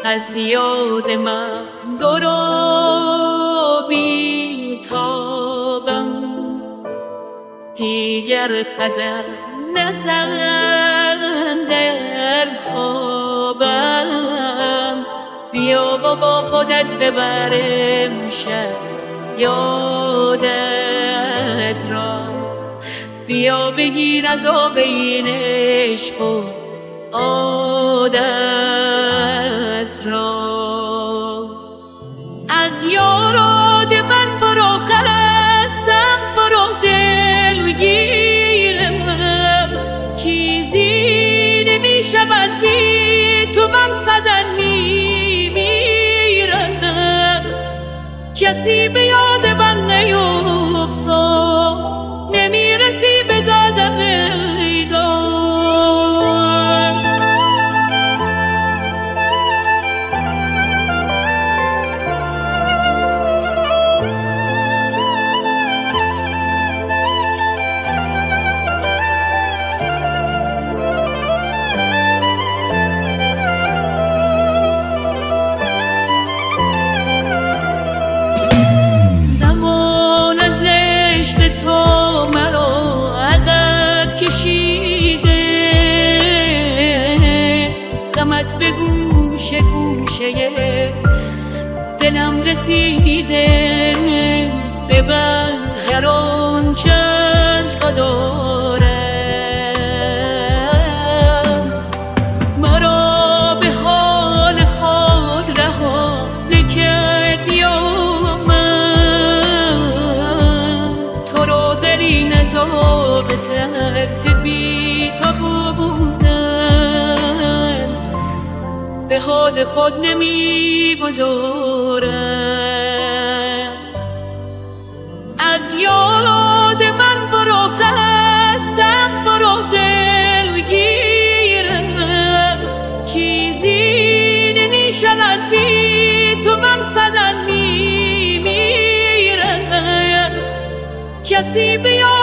از یاد من درو بیتابم، دیگر قدم نزن در خوابم. بیا و با خودت ببرم شب یادت را، بیا بگیر از آب این عشق و عادت را. از یاراد من برو خستم، برو دلگیرم، چیزی نمی شود بی تو، من فدان می میرم. کسی به یاد من نیفتاد، نمی رسی به دادم ایدان. به گوشه گوشه دلم رسیده، ببر هر آنچه از دارم. مرا به حال خود رها نکرد یا من، تو رو در این عذاب تلخ بی تو بودم، به حال خود نمیگذارم. از یاد من برو خستم، برو دلگیرم، چیزی نمی شود بی تو، من فدان می میرم. کسی بیاد